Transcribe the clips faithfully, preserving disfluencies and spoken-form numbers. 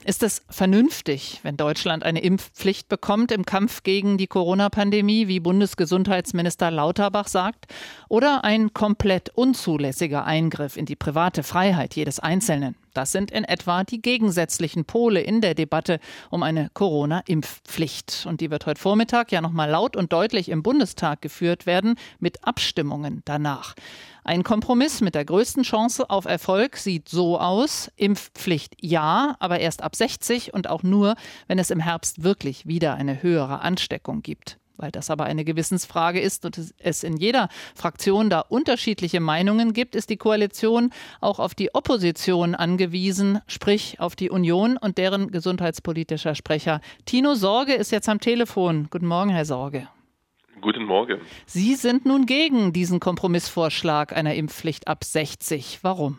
Ist es vernünftig, wenn Deutschland eine Impfpflicht bekommt im Kampf gegen die Corona-Pandemie, wie Bundesgesundheitsminister Lauterbach sagt, oder ein komplett unzulässiger Eingriff in die private Freiheit jedes Einzelnen? Das sind in etwa die gegensätzlichen Pole in der Debatte um eine Corona-Impfpflicht. Und die wird heute Vormittag ja nochmal laut und deutlich im Bundestag geführt werden, mit Abstimmungen danach. Ein Kompromiss mit der größten Chance auf Erfolg sieht so aus: Impfpflicht ja, aber erst ab sechzig und auch nur, wenn es im Herbst wirklich wieder eine höhere Ansteckung gibt. Weil das aber eine Gewissensfrage ist und es in jeder Fraktion da unterschiedliche Meinungen gibt, ist die Koalition auch auf die Opposition angewiesen, sprich auf die Union und deren gesundheitspolitischer Sprecher. Tino Sorge ist jetzt am Telefon. Guten Morgen, Herr Sorge. Guten Morgen. Sie sind nun gegen diesen Kompromissvorschlag einer Impfpflicht ab sechzig. Warum?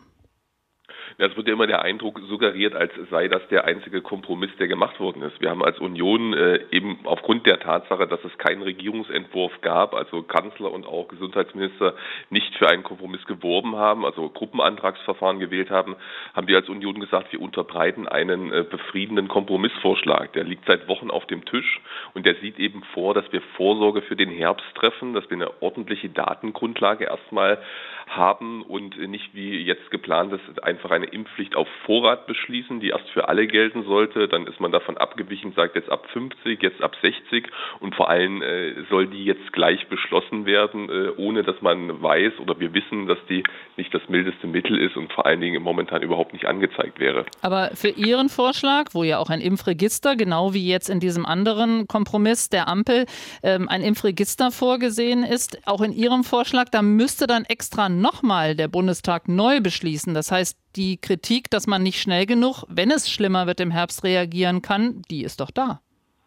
Es wird ja immer der Eindruck suggeriert, als sei das der einzige Kompromiss, der gemacht worden ist. Wir haben als Union äh, eben aufgrund der Tatsache, dass es keinen Regierungsentwurf gab, also Kanzler und auch Gesundheitsminister nicht für einen Kompromiss geworben haben, also Gruppenantragsverfahren gewählt haben, haben wir als Union gesagt, wir unterbreiten einen äh, befriedenden Kompromissvorschlag. Der liegt seit Wochen auf dem Tisch und der sieht eben vor, dass wir Vorsorge für den Herbst treffen, dass wir eine ordentliche Datengrundlage erstmal haben und nicht wie jetzt geplant ist, einfach eine Impfpflicht auf Vorrat beschließen, die erst für alle gelten sollte. Dann ist man davon abgewichen, sagt jetzt ab fünfzig, jetzt ab sechzig und vor allem äh, soll die jetzt gleich beschlossen werden, äh, ohne dass man weiß oder wir wissen, dass die nicht das mildeste Mittel ist und vor allen Dingen momentan überhaupt nicht angezeigt wäre. Aber für Ihren Vorschlag, wo ja auch ein Impfregister, genau wie jetzt in diesem anderen Kompromiss der Ampel, ähm, ein Impfregister vorgesehen ist, auch in Ihrem Vorschlag, da müsste dann extra nochmal der Bundestag neu beschließen. Das heißt, die Kritik, dass man nicht schnell genug, wenn es schlimmer wird, im Herbst reagieren kann, die ist doch da.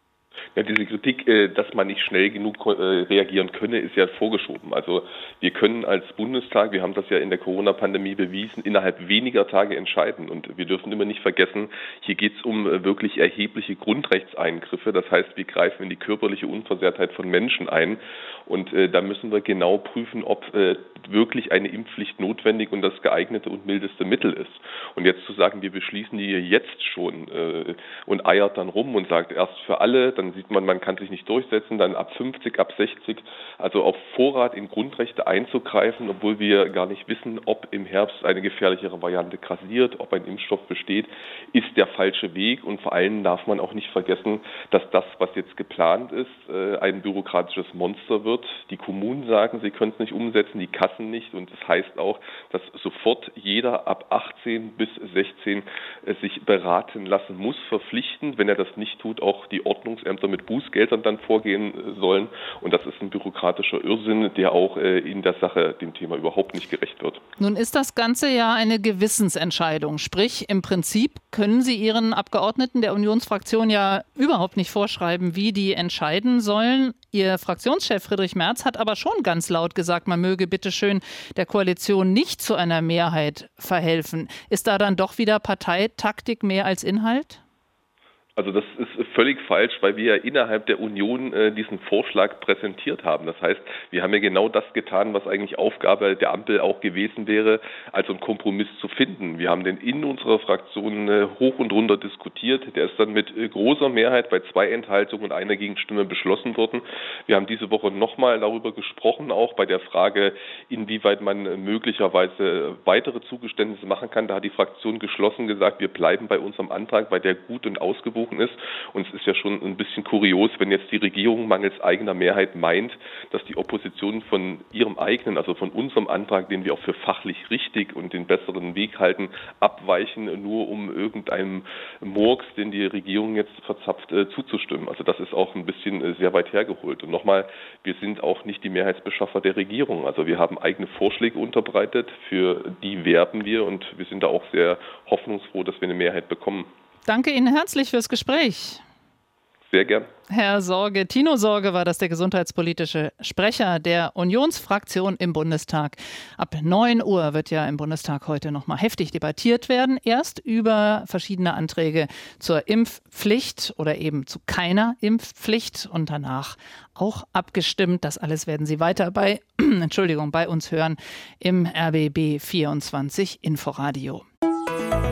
Ja, diese Kritik, dass man nicht schnell genug reagieren könne, ist ja vorgeschoben. Also wir können als Bundestag, wir haben das ja in der Corona-Pandemie bewiesen, innerhalb weniger Tage entscheiden. Und wir dürfen immer nicht vergessen, hier geht es um wirklich erhebliche Grundrechtseingriffe. Das heißt, wir greifen in die körperliche Unversehrtheit von Menschen ein. Und äh, da müssen wir genau prüfen, ob äh, wirklich eine Impfpflicht notwendig und das geeignete und mildeste Mittel ist. Und jetzt zu sagen, wir beschließen die jetzt schon äh, und eiert dann rum und sagt erst für alle, dann sieht man, man kann sich nicht durchsetzen, dann ab fünfzig, ab sechzig, also auf Vorrat in Grundrechte einzugreifen, obwohl wir gar nicht wissen, ob im Herbst eine gefährlichere Variante grassiert, ob ein Impfstoff besteht, ist der falsche Weg. Und vor allem darf man auch nicht vergessen, dass das, was jetzt geplant ist, ein bürokratisches Monster wird. Die Kommunen sagen, sie können es nicht umsetzen, die Kassen nicht. Und das heißt auch, dass sofort jeder ab achtzehn bis sechzehn sich beraten lassen muss, verpflichtend, wenn er das nicht tut, auch die Ordnungsämter mit Bußgeldern dann vorgehen sollen. Und das ist ein bürokratischer Irrsinn, der auch in der Sache dem Thema überhaupt nicht gerecht wird. Nun ist das Ganze ja eine Gewissensentscheidung. Sprich, im Prinzip können Sie Ihren Abgeordneten der Unionsfraktion ja überhaupt nicht vorschreiben, wie die entscheiden sollen. Ihr Fraktionschef Friedrich Merz hat aber schon ganz laut gesagt, man möge bitteschön der Koalition nicht zu einer Mehrheit verhelfen. Ist da dann doch wieder Parteitaktik mehr als Inhalt? Also das ist völlig falsch, weil wir ja innerhalb der Union äh, diesen Vorschlag präsentiert haben. Das heißt, wir haben ja genau das getan, was eigentlich Aufgabe der Ampel auch gewesen wäre, also einen Kompromiss zu finden. Wir haben den in unserer Fraktion äh, hoch und runter diskutiert. Der ist dann mit äh, großer Mehrheit bei zwei Enthaltungen und einer Gegenstimme beschlossen worden. Wir haben diese Woche nochmal darüber gesprochen, auch bei der Frage, inwieweit man äh, möglicherweise weitere Zugeständnisse machen kann. Da hat die Fraktion geschlossen gesagt, wir bleiben bei unserem Antrag, weil der gut und ausgewogen ist. Und es ist ja schon ein bisschen kurios, wenn jetzt die Regierung mangels eigener Mehrheit meint, dass die Opposition von ihrem eigenen, also von unserem Antrag, den wir auch für fachlich richtig und den besseren Weg halten, abweichen, nur um irgendeinem Murks, den die Regierung jetzt verzapft, äh, zuzustimmen. Also das ist auch ein bisschen äh, sehr weit hergeholt. Und nochmal, wir sind auch nicht die Mehrheitsbeschaffer der Regierung. Also wir haben eigene Vorschläge unterbreitet, für die werben wir und wir sind da auch sehr hoffnungsfroh, dass wir eine Mehrheit bekommen. Danke Ihnen herzlich fürs Gespräch. Sehr gern. Herr Sorge, Tino Sorge war das, der gesundheitspolitische Sprecher der Unionsfraktion im Bundestag. Ab neun Uhr wird ja im Bundestag heute noch mal heftig debattiert werden. Erst über verschiedene Anträge zur Impfpflicht oder eben zu keiner Impfpflicht und danach auch abgestimmt. Das alles werden Sie weiter bei, Entschuldigung, bei uns hören im R B B vierundzwanzig Inforadio.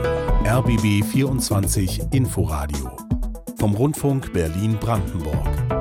R B B vierundzwanzig Inforadio vom Rundfunk Berlin-Brandenburg.